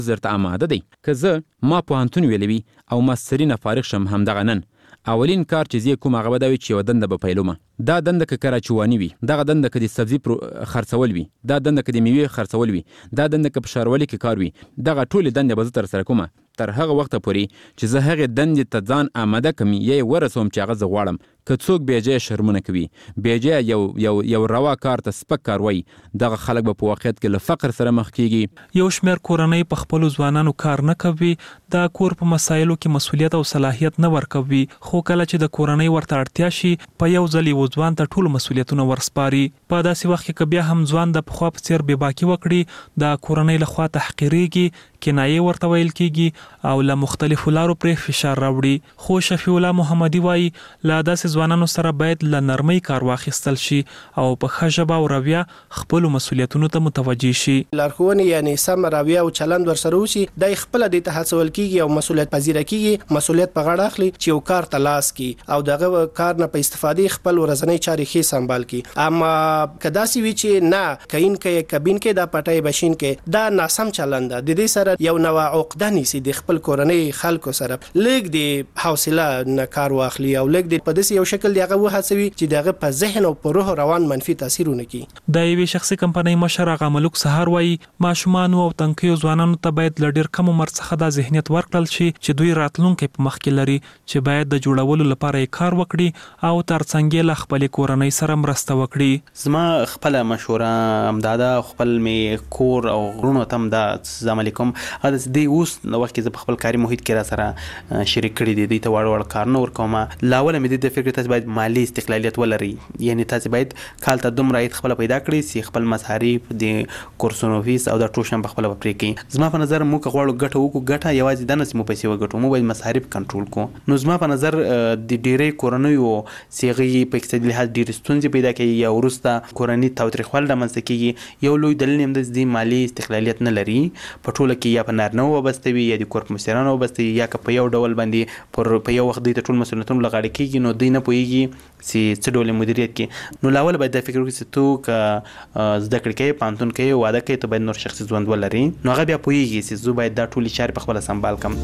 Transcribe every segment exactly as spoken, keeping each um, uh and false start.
درته آماده دی. که زه ما پوهنتون ویلی وي او ماستري نه فارغ شم همدغه نن، اولین کار چې زه کوم هغه به دا وي چې یوه دنده به پیلومه. دا دنده که کراچواني وي، دغه دنده که د سبزي خرڅول وي، دا دنده که د میوې خرڅول وي، دا دنده که په ښاروالۍ کې کار وي، دغه ټولې دندې به زه ترسره کومه تر هغه وخته پورې چې زه هغې دندې ته ځان آماده کړم یا یې ورسوم چې هغه زه غواړم. که څوک بېجایه شرمونه کوي، بېجایه یو یو یو روا کار ته سپک کار وایي، دغه خلک به په واقعیت کې له فقر سره مخ کېږي. یو شمېر کورنۍ په خپلو ځوانانو کار نه کوي، د کور په مسایلو کې مسؤلیت او صلاحیت نه ورکوي، خو کله چې د کورنۍ ورته اړتیا شي په یو ځل یو ځوان ته ټولو مسؤلیتونه ورسپاري. په داسې وخت کې که بیا هم ځوان د پخوا په څېر بېباکي وکړي، د کورنۍ لخوا تحقیرېږي، کنایې ورته ویل کېږي او له مختلفو لارو پرې فشار راوړي. خو شفیع الله محمدي وایي له داسې ځوانانو سره باید له نرمۍ کار واخیستل شي او په ښه ژبه او رویه خپلو مسؤلیتونو ته متوجه شي. لارښوونې یعنې سم رویه او چلند ورسره وشي، دی خپله دې ته هڅول کېږي او مسؤلیت پذیره کېږي، مسؤلیت په غاړه اخلي چې یو کار ته لاس کړي او دغه کار نه په استفادې خپل ورځنۍ چارې ښې سمبال کړي. اما که داسې وي چې نه کین کې کبین کې دا پټۍ بشین کې، دا ناسم چلند ده. د دې سره یو نوع عقده نیسي د خپل کورنۍ خلکو سره، لږ د حوصله نه کار واخلي او لږ د په داسې یو شکل دی هغه وهڅوي چې دغه په ذهن او په روح روان منفي تاثیر ونه کړي. د یوې شخصي کمپنۍ مشر آغا ملک سهار وایي ماشومانو او تنکیو ځوانانو ته باید له ډېر کم عمر څخه دا ذهنیت ورکړل شي چې دوی راتلونکی په مخ کې لري، چې باید د جوړولو لپاره یې کار وکړي او ترڅنګ یې له خپلې کورنۍ سره مرسته وکړي. زما خپله مشوره همدا ده، خپل مې کور او غرونو ته هم دا عملي کوم. دی اوس د وخت کې زه په خپل کاري محیط کې را سره شریک کړي دي، دوی ته واړه واړه کارونه ورکوم. له اوله مې د فکر تاسو باید مالي استقلالیت ولري، یعنی تاسو باید کال ته دومره عاید خپله پیدا کړئ چې خپل مصارف د کورسونو فیس او دا ټول شیان په خپله پرې کړئ. زما په نظر موږ که غواړو ګټه وکړو، ګټه یوازې دا نه چې موږ پیسې وګټو، موږ باید مصارف کنټرول کړو. نو زما په نظر د ډېرۍ کورنیو چې هغوی په اقتصادي لحاظ ډېرې ستونزې پیدا کوي یا وروسته کورني تاوتریخوالی رامنځته کېږي، یو لوی دلیل یې همدا چې مالي استقلالیت نه لري. په ټوله کې یا په نارینه وابسته وي یا د کور په مشرانو وابسته وي، یا که په یو ډول باندې پر په یو وخت دوی ته ټول مسؤلیتونه له غاړې کېږي، نو دوی نه پوهېږي چې څه ډول مدیریت کړي. نو له اوله باید دا فکر وکړي چې تو که زده کړې کوې، پوهنتون کوې، واده کوې، ته باید نور شخصي ژوند ولري. نو هغه بیا پوهېږي چې زه باید دا ټولې چارې په خپله سمبال کړم.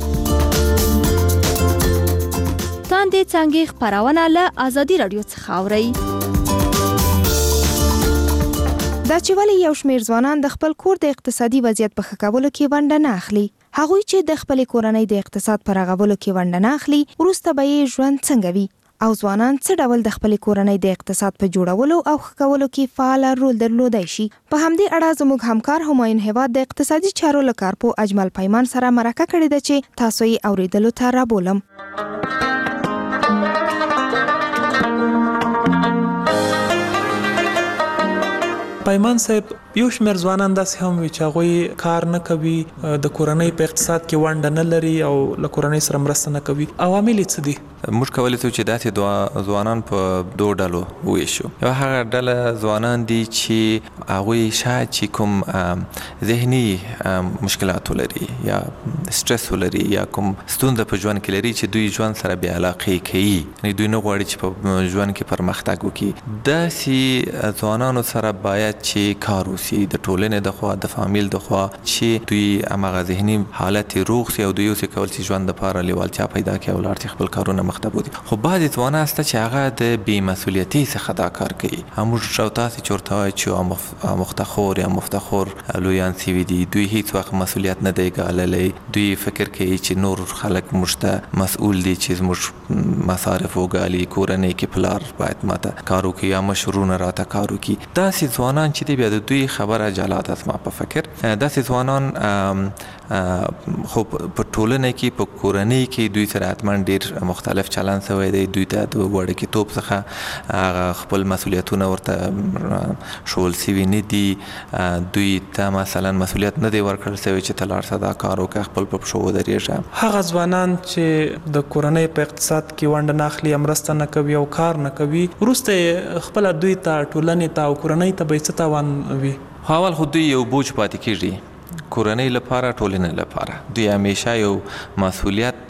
تاندې څانګې خپرونه له ازادي راډیو څخه اورئ. دا چې ولې یو شمېر ځوانان د خپل کور د اقتصادي وضعیت په ښه کولو کې ونډه نه اخلي، هغوی چې د خپلې کورنۍ د اقتصاد په رغولو کې ونډه نه اخلي، وروسته به یې ژوند څنګه وي، او ځوانان څه ډول د خپلې کورنۍ د اقتصاد په جوړولو او ښه کولو کې فعال رول درلودی شي. په همدې اړه زموږ همکار همایون هیواد د اقتصادي چارو له کارپوه اجمل پیمان سره مرکه کړې ده چې تاسو یې اورېدلو ته رابولم. پیمان صاحب، یو شمېر ځوانان داسې هم وي چې هغوی کار نه کوي، د کورنۍ په اقتصاد کې ونډه نه لري او له کورنۍ سره مرسته نه کوي. عوامل یې څه دي؟ موږ کولی شو چې داسې ځوانان په دوه ډلو وویشو. یو هغه ډله ځوانان دي چې هغوی شاید چې کوم ذهني مشکلات ولري یا سټرس ولري یا کوم ستونزه په ژوند کې لري چې دوی ژوند سره بې علاقې کوي، یعنې دوی نه غواړي چې په ژوند کې پرمختګ وکړي. داسې ځوانانو سره باید چې کار وشي د ټولنې د خوا، د فامیل د خوا، چې دوی هماغه ذهني حالت یې روغ شي او دوی اوسې کول چې ژوند دپاره لیوالتیا پیدا کړي او لاړ شي خپل کارونه مخ ته بوځي. خو بعضې ځوانان شته چې هغه د بې مسؤلیتۍ څخه دا کار کوي. موږ او تاسې چې ورته وایو چې مفتخور یا مفتخور لویان سوي دي، دوی هیڅ وخت مسؤلیت نه دی ګاللی. دوی فکر کوي چې نور خلک موږ ته مسؤول دي چې زموږ مصارف وګالي، کورنۍ کې پلار باید ماته کار وکړي یا مشرونه راته کار وکړي. داسې ځوانان چې دی بیا د دوی خبره جلا ده زما په فکر. داسې ځوانان خو په ټولنه کې په کورنۍ کې دوی سره حتما ډېر مختلف چلند شوی دی. دوی ته د وړکتوب څخه خپل مسؤلیتونه ورته ښوول شوي نه دي. دوی ته مثلا مسؤلیت نه دی ورکړل شوی چې ته لاړ شه دا کار وکړه، خپل په پښو ودرېږه. هغه ځوانان چې د کورنۍ په اقتصاد کې ونډه نه اخلي، مرسته نه کوي او کار نه کوي، وروسته خپله دوی ته، ټولنې ته او کورنۍ ته به څه تاوان وي؟ اول خو دوی یو بوج پاتې کېږي کورنۍ لپاره، ټولنې لپاره. دوی همیشه یو مسؤلیت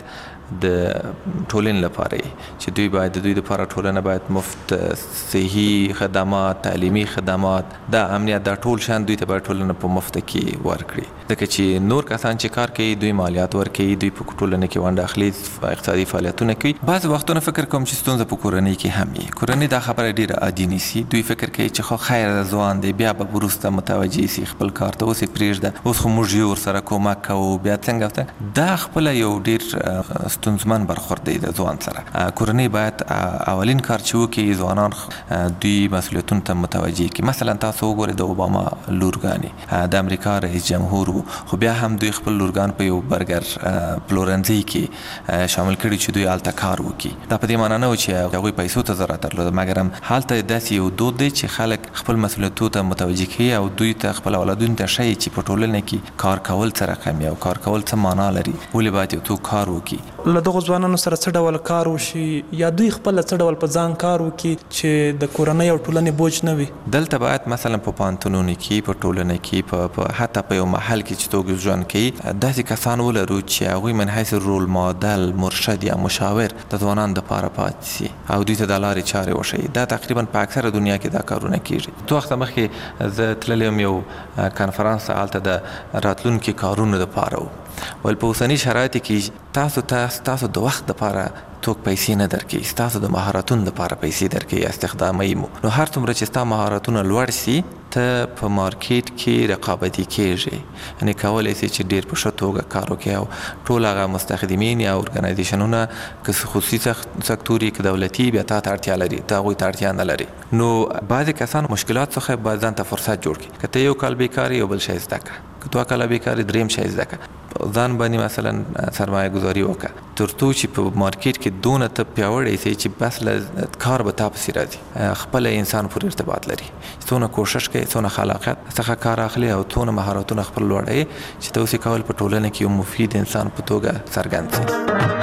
د ټولنې لپاره چې دوی باید د دوی لپاره ټولنه باید مفت صحي خدمات، تعلیمي خدمات، دا امنیت، دا ټول شان دوی ته باید ټولنه په مفت کې ورکړي. ځکه چې نور کسان چې کار کوي دوی مالیات ورکوي، دوی په ټولنه کې ونډه اخلي، اقتصادي فعالیتونه کوي. بعض وختونه فکر کوم چې ستونزه په کورنۍ کې هم وي. کورنۍ دا خبره ډیره عادي نیسي. دوی فکر کوي چې خو خیر ځوان دی، بیا به وروسته متوجه شي خپل کار ته، اوس یې پرېږده، اوس خو موږ یو ورسره کومک کوو، بیا څنګه. دا خپله یو ډیر ستونزمن برخورد دی د ځوان سره. کورنۍ باید اولین کار چې وکړي ځوانان دوی مسؤلیتونو ته متوجه کړي. مثلا تاسو وګورئ د اوباما لورګانې د امریکا رئیس جمهور وو، خو بیا هم دوی خپل لورګان په یو برګر پلورنځي کې شامل کړي چې دوی هلته کار وکړي. دا په دې معنا نه و چې هغوی پیسو ته ضرورت درلوده، مګر هم هلته داسې یو دود دی چې خلک خپل مسؤلیتونو ته متوجه کوي او دوی ته خپل اولادونو ته ښیي چې په ټولنه کې کار کول څه رقم او کار کول څه معنا لري، ولې باید یو څوک کار وکړي. له دغو ځوانانو سره څه ډول کار وشي یا دوی خپل څه ډول په ځان کار وکړي چې د کورنۍ او ټولنې بوج نه وي؟ دلته باید مثلا په پوهنتونونو کې، په ټولنه کې، په حتی په یو محل کې چې څوک ژوند کوي، داسې کسان ولرو چې هغوی من حیث رول ماډل، مرشد یا مشاور د ځوانانو دپاره پاتې شي او دوی ته د لارې چارې وښیي. دا تقریبا په اکثره دنیا کې دا کارونه کېږي. څو وخته مخکې زه تللی یم یو کنفرانس ته، هلته د راتلونکي کارونو دپاره و. ول په اوسني شرایطو کې تاسو ته تاسو د وخت دپاره څوک پیسې نه درکوي، ستاسو د مهارتونو دپاره پیسې درکوي، استخداموي مو. نو هر څومره چې ستا مهارتونه لوړ سي، ته په مارکیټ کې رقابتي کېږي، یعنې کولی سي چې ډېر په ښه توګه کار وکړي او ټول هغه مستخدمین یا ارګنایزیشنونه که خصوصي سکتور که دولتي، بیا تا ته اړتیا لري، ته هغوی ته اړتیا نه لري. نو بعضې کسان مشکلات څخه باید ځان ته فرصت جوړ کړي. که ته یو کال بیکار یو بل شی زده کړه، که دوه کاله بیکار دریم شی زده کړه، ځان باندې مثلا سرمایه گذاري وکړه، تر څو چې په مارکیټ کې دونه ته پیاوړی سي چې بس له کار به تا پسې راځي. خپل انسان پورې ارتباط لري، څونه کوشش کوي، څونه خلاقیت څخه کار اخلي او څونه مهارتونه خپل لوړوي چې ته اوس یې کول په ټولنه کې یو مفید انسان په توګه څرګند سي.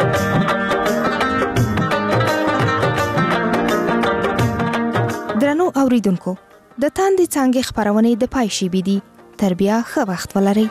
درنو اوریدونکو، د تاندې څانګې خپرونې د پای شیبې دي. تر بیا ښه وخت ولرئ.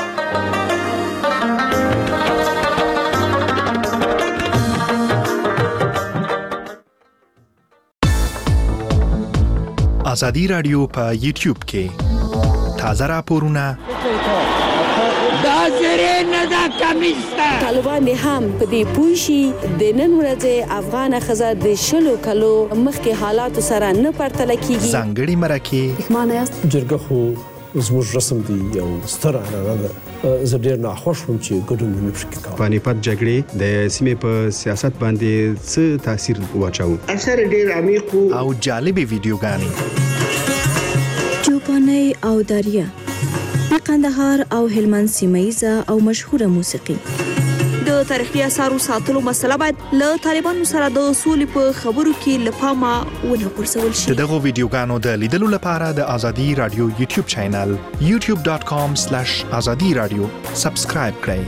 ازادي رادیو په یوټیوب کې تازه راپورونه، دا زری نه دا کمیسته طالبان هم په دې پوه شي د نن ورځې افغانه ښځه د شلو کلو مخکې حالاتو سره نه پرتله کیږي. ځانګړي مرکې پښمانه یاست؟ جرګه خو زموږ رسم دی، یو ستره عنعنه ده. زه ډېر ناخوښ وم چې ګډون مې نه شو کولی. پانیپت جګړې د سیمې په سیاست باندې څه تاثیر واچاوه؟ اثر ډېر عمیق او جالبې ویډیوګانې. چوپانۍ او دریا د قندهار او هلمند سیمه او مشهوره موسیقي. د تاریخي اثارو ساتلو مسله باید له طالبانو سره د سولې په خبرو کې له پامه ونه غورځول شي. د دغو ویډیوګانو د لیدلو لپاره د ازادي رادیو یوټیوب چینل یوټیوب ډاټ کام سلیش ازادي رادیو سبسکرایب کړئ.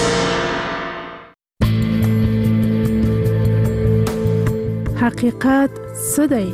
حقیقت څه دی؟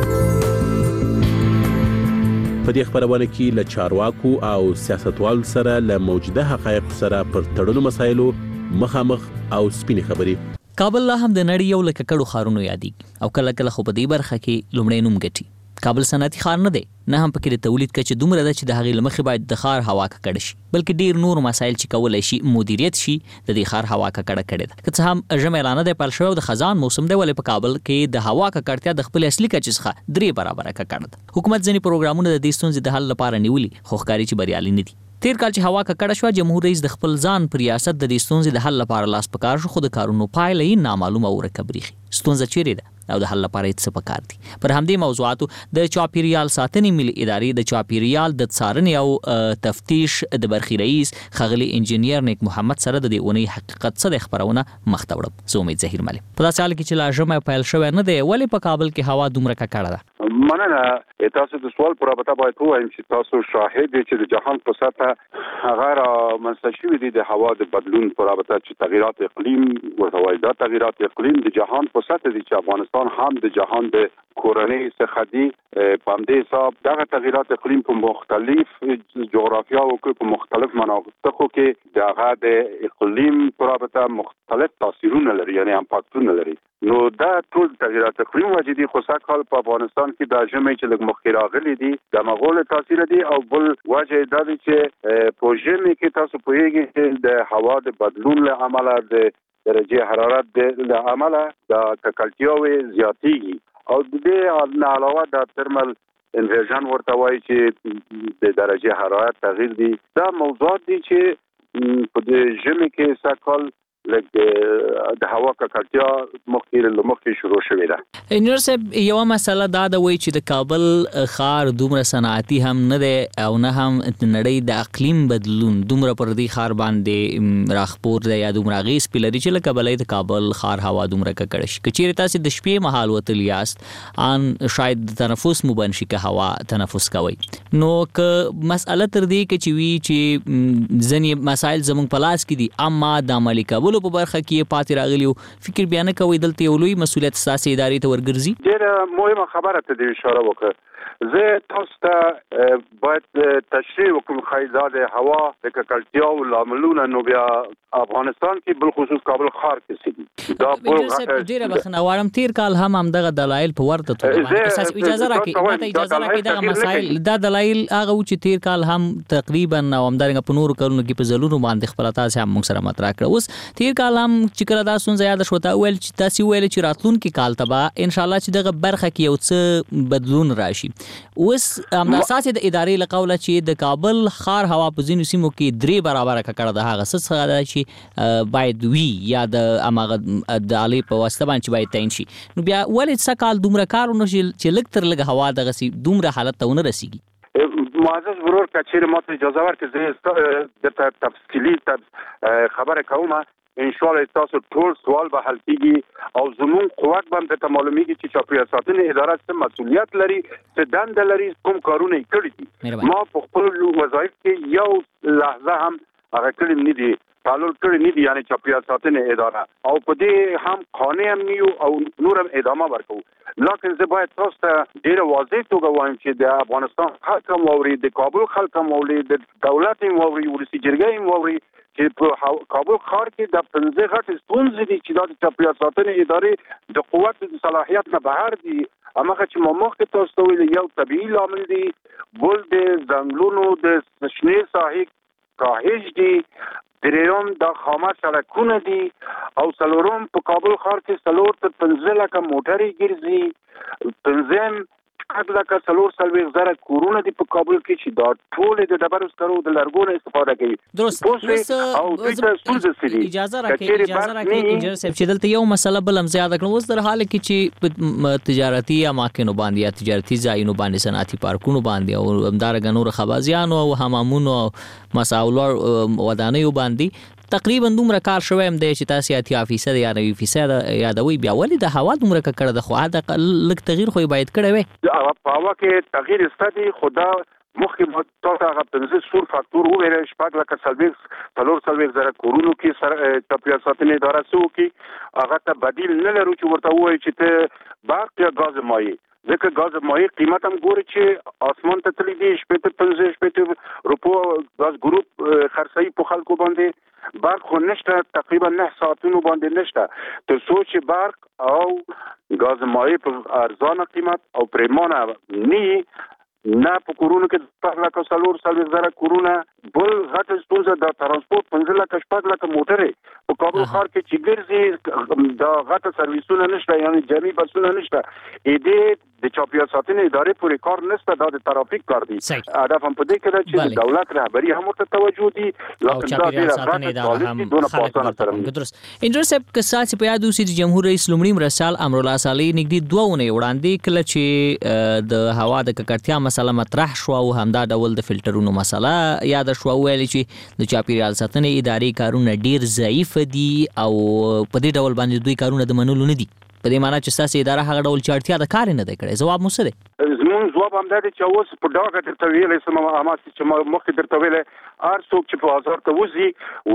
په دې خبرونه کې له چارواکو او سیاستوالو سره له موجوده حقایقو سره پر تړلو مسایلو مخامخ او سپینې خبرې. کابل لا هم د نړۍ یو له ککړو ښارونو یادېږي او کله کله خو په دې برخه کې لومړی نوم ګټي. کابل صنعتي ښار نه دی، نه هم پکې د تولید کچه دومره ده چې د هغې له مخې باید د ښار هوا ککړه شي، بلکې ډېر نور مسایل چې کولی شي مدیریت شي د دې ښار هوا ککړه کړې ده. که څه هم ژمی لا نه دی پیل شوی او د خزان موسم دی، ولې په کابل کې د هوا ککړتیا د خپلې اصلي کچې څخه درې برابره ککړه ده. حکومت ځینې پروګرامونه د دې ستونزې د حل لپاره نیولي، خو ښکاري چې بریالي نه دي. تیر کال چې هوا ککړه شوه، جمهور رئیس د خپل ځان په ریاست د دې ستونزې د حل لپاره لاس په کار شو، خو د کارونو پایله یې نامعلومه او ورکه بریښي. ستونزه چیرې ده او د حل لپاره یې څه پکار دي؟ پر همدې موضوعاتو د چاپیریال ساتنې ملي ادارې د چاپیریال د څارنې او تفتیش د برخې رئیس ښاغلي انجینیر نیک محمد سره د دې اونۍ حقیقت څه دی خپرونه مخ ته وړم. زه امید ظهیر ملک. په داسې حال کې چې لا ژمی پیل شوی نه دی، ولې په کابل کې هوا دومره ککړه ده؟ مننه. تاسو د سوال پر رابطه باید ووایم چې تاسو شاهد دي چې د جهان په سطح هغه رامنځته شوي دي د هوا د بدلون پر رابطه چې تغیرات اقلیم ورته وایي. دا تغیرات اقلیم د جهان په سطح دي چې افغانستان هم د جهان د کورنۍ څخه دي. په همدې حساب دغه تغیرات اقلیم په مختلف جغرافیاو کې په مختلف مناطقو کې دغه د اقلیم پر رابطه مختلف تاثیرونه لري، یعنی امپاکټونه لري. نو دا ټول تغیرات اقلیم وجې دي. خو سږکال په افغانستان کې د ژمي چې لږ مخکې راغلي دي د مغول تاثیر دي، او بل وجه دا دی چې په ژمي کې تاسو پوهیږئ چې د هوا د بدلون له امله د درجه حرارت له امله د ککړتیاوې زیاتېږي، او د دې نه علاوه د ترمل انورژن ورته وایي چې د درجه حرارت تغییر دي. دا موضوعات دي چې په د ژمي کې سږکال لکه د هوا ککړتیا مخکې له مخکې شروع شوې ده. انجینر صاحب، یو مسله دا ده وایي چې د کابل ښار دومره صنعتي هم نه دی او نه هم د نړۍ د اقلیم بدلون دومره پر دې ښار باندې راخپور دی یا دومره اغېز پرې لري چې لکه بلې د کابل ښار هوا دومره ککړه شي. که چېرې تاسې د شپې مهال وتلي یاست ان شاید د تنفس مو بند شي که هوا تنفس کوئ. نو که مسأله تر دې کې چې وي چې ځینې مسایل زموږ په لاس کې دي اما د عملي کولو په برخه کې پاتې راغلی وو، فکر بیا نه کوئ دلته یو لوی مسؤلیت ستاسې ادارې ته ورګرځي؟ ډېره مهمه خبره ته دې اشاره وکړه. زه تاسو ته باید تشریح وکړم ښایي دا د هوا د ککړتیاو لاملونه نو بیا افغانستان کې بالخصوص کابل ښار کې څه دي. دا ډېره بخښنه غواړم، تېر کال هم همدغه دلایل په ورته توګه باندې اجازه راکړئ ماته اجازه راکړئ دغه مسایل دا دلایل هغه و چې تېر کال هم تقریبا او همدارنګه په نورو کلونو کې په ځلونو باندې خپله تاسې هم موږ سره مطرح کړه. اوس تېر کال هم چې کله دا ستونزه یاده شوه تا وویل چې تاسې وویل چې راتلونکي کال ته به انشاءالله چې دغه برخه کې یو څه بدلون راشي. اوس همدا اساسې د ادارې له قوله چې د کابل ښار هوا په ځینو سیمو کې درې برابره ککړه ده، هغه څه څخه ده چې باید وي یا د هماغه د آلې په واسطه باندې چې باید تعین شي. نو بیا ولې څه کال دومره کار ونه شي چې لږ تر لږه هوا دغسې دومره حالت ته ونه رسیږي؟ معزز ورور که چیرې ماته اجازه ورکړي زه درته تفصیلي خبره کوم. انشاءالله تاسو ټول سوال به حل کیږي او زموږ قوت به درته معلومیږي چې چاپیریال ساتنې اداره څه مسؤلیت لري، څه دنده لري، کوم کارونه یې کړي دي. ما په خپل وظایف کې یو لحظه هم هغه کړي نه دي، تعلل کړي نه دي، یعنی چاپیریال ساتنې اداره، او په دې هم قانع هم نیو او نور هم ادامه ورکوو. لکن زه باید تاسو ته ډېره واضح توګه وایم چې د افغانستان خلک هم واوري، د کابل خلک هم واوري، د دولت هم واوري، ولسي جرګه هم واوري چې په کابل ښار کې د پنځه غټې ستونزې دي چې دا د چاپیریال ساتنې ادارې د قوت د صلاحیت نه بهر دي. هماغه چې ما مخکې تاسو ته ویلي یو طبیعي لامل دی، بل د ځنګلونو د شنې ساحې کاهش دی، درېیم د خامه سړکونه دي، او څلورم په کابل ښار کې څلور تر پنځه لکه موټرې ګرځي، پنځم شپږ لکه څلور څلوېښت زره کورونه دي په کابل کې چې دا ټولې د ډبرو سکرو د لرګو نه استفاده کوي. درست. اجازه راکړئ اجازه راکړئ انجینر صاحب چې دلته یو مسله بل هم زیاده کړم. اوس در حال کې چې تجارتي اماکنو باندې یا تجارتي ځایونو باندې صنعتي پارکونو باندې او همدارنګه نور خبازیانو او حمامونو او مساولو ودانیو باندې تقریبا دومره کار شوی هم دی چې تاسې اتیا فیصد یا نوي فیصد یادوئ، بیا ولې د هوا دومره ککړه ده؟ خو حداقل لږ تغییر خو یې باید کړی وی. په هوا کې تغییر شته دی، خو دا مخکې تاسو ته هغه پنځه سور فاکتور وویل، شپږ لکه څلوېښت څلور څلوېښت زره کورونو کې چاپیریال ساتنې اداره څه وکړي، هغه ته بدیل نه لرو چې ورته ووایي چې ته برق یا ګاز مایع، ځکه ګاز مایع قیمت هم ګوري چې اسمان ته تللی دی، شپېته پنځه شپېته روپو ګاز ګروپ خرڅوي په خلکو باندې. برق خو نشته، تقریبا نه ساعتونو باندې نشته، تر څو چې برق او ګاز مایع په ارزانه قیمت او پریمانه نی نه په کورونو کې شپږ لکه څلور څلوېښت زره کورونه. بل غټه ستونزه د ترانسپورټ پنځه لکه شپږ لکه موټرې په کابل ښار کې چې ګرځي، دا غټه سرویسونه نشته، یعنی جمعي بسونه نشته. دې د چاپیریال ساتنې ادارې پورې کار نشته، دا د ترافیک کار دی. هدف هم په دې کې ده چې د دولت رهبري هم ورته توجه دي، لکه دا ډېره غټه پالیسي دونه په اسانه سره. درست. انجینر صاحب که ستاسې په یاد اوسي چې جمهور رئیس لومړي مرستیال امرالله صالح نږدې دوه اونۍ وړاندې کله چې د هوا د ککړتیا مسله مطرح شوه او همدا ډول د فلټرونو مسله یاده شوه، ویل چې د چاپیریال ساتنې ادارې کارونه ډېر ضعیف دي او په دې ډول باندې دوی کارونه د منلو نه دي. په دې معنی چې ستاسو اداره هغه ډول چې اړتیا د کار نه دی کړی. جواب مو څه دی؟ زمون جواب هم دی چې اوس په ډاګه درته ویلې سم ما چې ما مخکې درته ویلې هر څوک چې په بازار ته وځي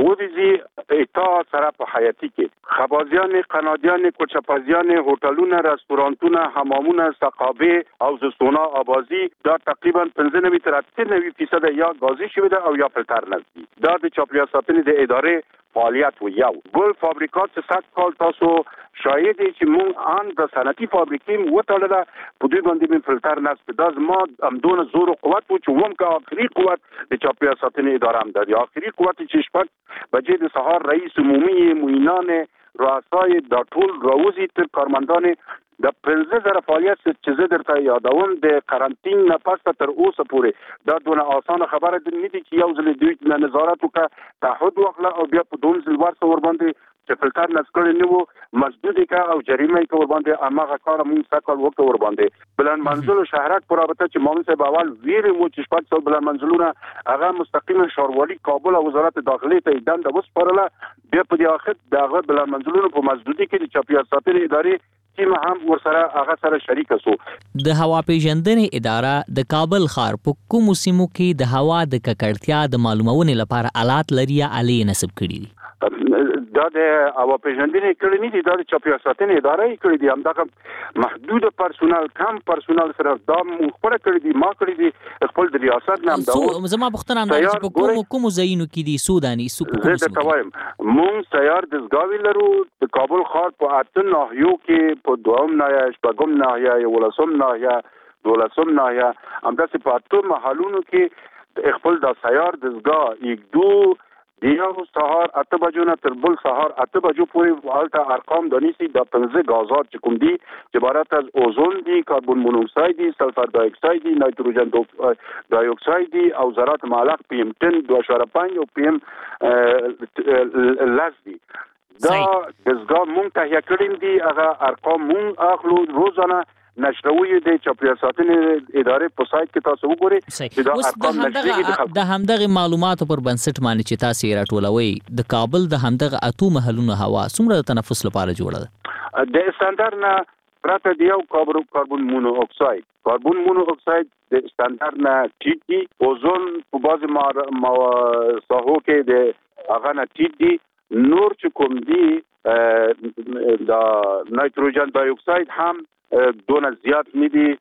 وځي اتا سره په حیاتي کې خبازیان، قنادیان، کوچپازیان، هوټلونه، رستورانتونه، حمامونه، سقابه او زستونا آبازي دا تقریبا پنځه نوي تر اته نوي فیصد یا غازي شوی ده او یا فلټر نشي. دا د چاپیریال ساتنې د ادارې فعالیت و یو بل فابریکات چې سات کال تاسو شاید چې مونږ ان د صنعتي فابریکې وټاله په دوی باندې من فلټر نشته. دا زما امدون زور او قوت و چې ووم کا اخري قوت د چاپیریال ساتنې اداره هم ده. اخري قوت چې شپږ بجې د سهار رئیس عمومي معینان رؤسای د ټول راوزي تر کارمندان د پنځه زره فعالیت چې زه درته یادوم د قرنطین نه پس تر اوسه پورې دا دونه اسانه خبره نه دي چې یو ځل دوی نظارت وکړه تعهد وکړه او بیا په دوم ځل ورسره ور باندې چې فلټر نسکړي نه وو مسدود کا او جریمه کا ور باندې اماغه کار مونږ سکل وکړ ور باندې بلند منزل شهرک پر رابطه چې مامون صاحب اول ویر مو چې شپږ سو بلند منزلونه هغه مستقیما شاروالي کابل او وزارت داخلي ته دنده وسپارله. بیا په دې اخر دغه بلند منزلونه په مسدودي کې د چاپیریال ساتنې ادارې چې ما هم ورسره هغه سره شریک سو. د هوا پیژندنې اداره د کابل ښار په کومو سیمو کې د هوا د ککړتیا د معلومونې لپاره آلات لري یا آلې نصب کړي دي؟ دا د هوا پیژندنې کړي نه دي، دا د چاپیریال ساتنې اداره یې کړي دي. همدغه محدود پرسونل کم پرسونل سره دا مخبره کړي دي ما کړي دي خپل د ریاست نه هم دا زما پوښتنه هم ده چې په کومو کومو ځایونو کې دي سوداني سو زه درته وایم مونږ سیار دستګاوې لرو د کابل ښار په اته ناحیو کې په دوهم ناحیه، شپږم ناحیه، یولسم ناحیه، دولسم ناحیه همداسې په اته محلونو کې خپل د سیار دستګاه یک دو دیو سهار اته بجو نه تر بل سهار اته بجو پورې حالت ارقام دانیسی د پنځه غازات چې کوم دي چې عبارت از اوزون دي، کاربن مونوکساید دي، سلفر دای اکساید دي، نایتروجن دای اکساید دي او ذرات معلق پی ام عشرة دو اعشاریه پنج او پی ام لس دي. دا دزګا مونږ ته یکړین دي هغه ارقام مونږ اخلو روزانه نشروي د چاپیریال ساتنې ادارې په سایت کې تاسو وګورئ چې دا ارقام نشریږي. د همدغه معلوماتو پر بنسټ باندې چې تاسو یې راټولوي د کابل د همدغه اتو محلونو هوا څومره د تنفس لپاره جوړه ده؟ د استاندار نه پراته دی یو کاربن مونو اکساید کاربن مونو اکساید د استاندار نه ټیټ دي، اوزون په بعض ساحو کې د هغه نه ټیټ دي، نور چې کوم دي د نایتروجن دای اکساید هم دونه زیات نه دي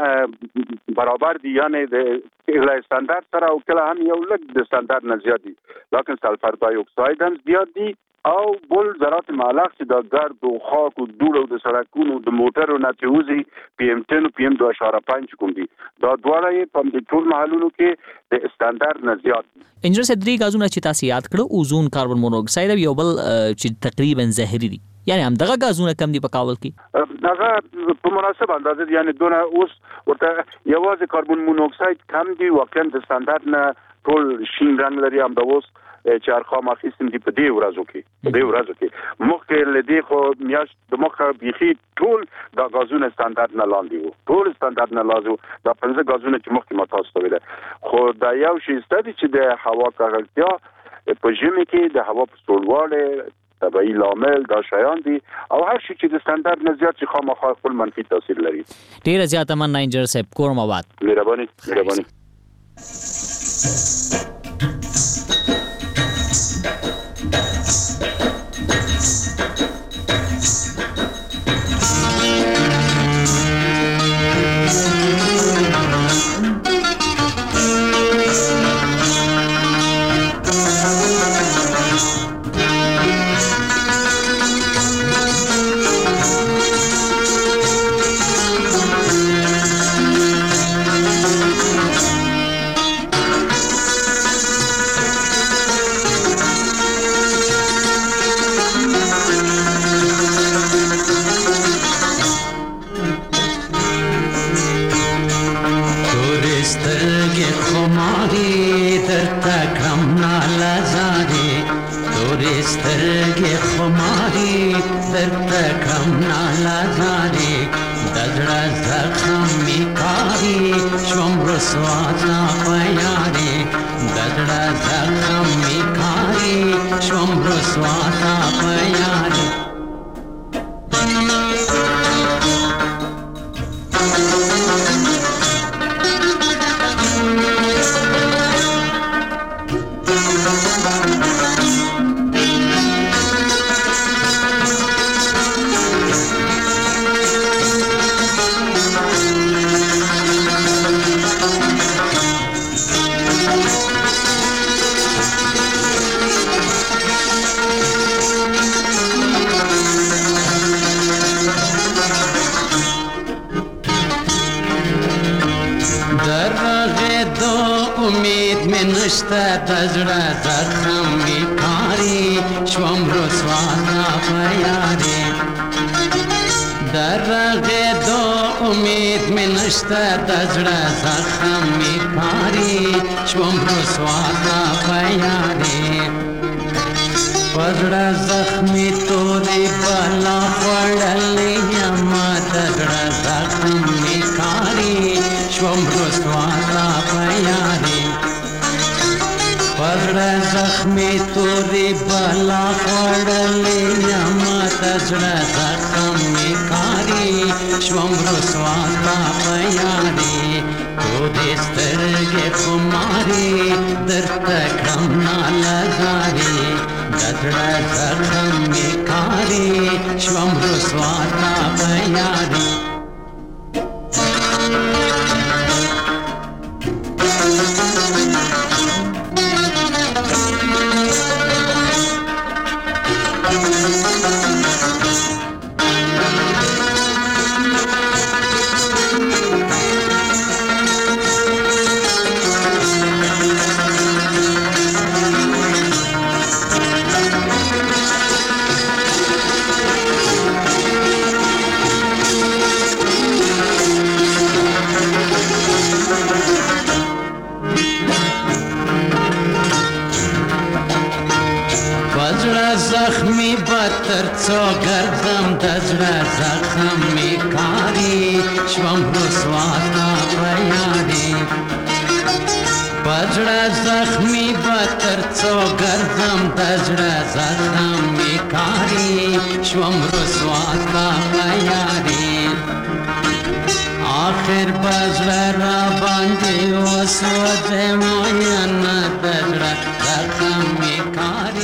برابر دي، یعنی د اعلی استاندارد سره او کله هم یو لږ د استاندارد نه زیات دي، لکه سلفر دای اکساید هم زیات دي او بل ذرات معلق چې د ګرد او خاک او دوړ او د سړکونو د موټرو نه تیوزي پی ام عشرة او پی ام دو اعشاریه پنج کوم دي دا دواړه یې په دې ټول محلونو کې د استاندارد نه زیات دي. انجنیر صاحب درې غازونه چې تاسو یاد کړو اوزون، کاربن مونوکساید او یو بل چې تقریبا زهري دي، یعنی همدغه غازونه کم دي په کابل کې؟ هغه په مناسب اندازه یعنی دونه اوس ورته یوازې کاربن مونوکساید کم دي، واقعا د استاندارد نه ټول شین رنګ لري. هم د اوس چې ارقام اخیستم دي په دې ورځو کې په دې ورځو کې مخکې لدی خو میاشت د مخه بيخي ټول د غازونه استاندارد نه لاندې وو، ټول استاندارد نه لاندې وو. دا پنځه غازونه چې مخکې ما تاسو ته ویل خو دا یو شی ستدي چې د هوا ککړتیا په ژمي کې د هوا په سړواله طبيعي لامل دا شیان دي او هر شي چې د استاندارد نه زیات چې خامخا خپل منفي تاثیر لري. ډیره زیاته مننه انجنیر صاحب، کورم آباد. مهرباني مهرباني. Swata payari نشته د زړه زخم می کاری شوم رسوا په یاري درغه دو امید می نشته د زړه زخم می کاری شوم رسوا په یاري پزړه زخمی تورې بالا وړلې یما د زړه زخم می کاری شوم رسوا په یاري پزړه زخمی تورې بالا وړلې یما د زړه زخم می کاری شوم رسوا په یاري تو دې سترګې خماري درته کړم نالزاري د زړه زخم می کاری شوم رسوا په یاري زخمی بتر څو ګرځم د زړه زخم می کاری شوم رسوا په یاري پزړه زخمی بتر څو ګرځم د زړه زخم می کاری شوم رسوا په یاري آخر بزړه را باندې وسوځه ماین